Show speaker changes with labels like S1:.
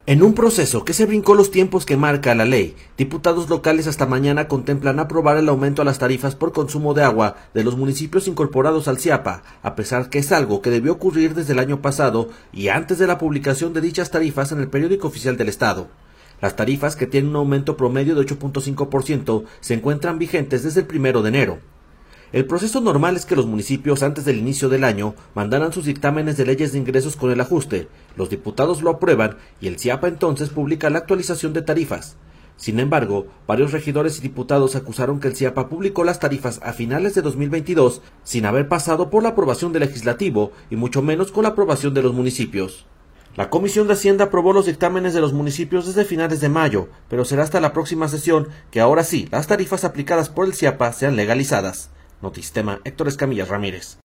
S1: En un proceso que se brincó los tiempos que marca la ley, diputados locales hasta mañana contemplan aprobar el aumento a las tarifas por consumo de agua de los municipios incorporados al CIAPA, a pesar que es algo que debió ocurrir desde el año pasado y antes de la publicación de dichas tarifas en el periódico oficial del Estado. Las tarifas, que tienen un aumento promedio de 8.5%, se encuentran vigentes desde el 1 de enero. El proceso normal es que los municipios antes del inicio del año mandaran sus dictámenes de leyes de ingresos con el ajuste, los diputados lo aprueban y el CIAPA entonces publica la actualización de tarifas. Sin embargo, varios regidores y diputados acusaron que el CIAPA publicó las tarifas a finales de 2022 sin haber pasado por la aprobación del legislativo y mucho menos con la aprobación de los municipios. La Comisión de Hacienda aprobó los dictámenes de los municipios desde finales de mayo, pero será hasta la próxima sesión que ahora sí las tarifas aplicadas por el CIAPA sean legalizadas. Notisistema, Héctor Escamilla Ramírez.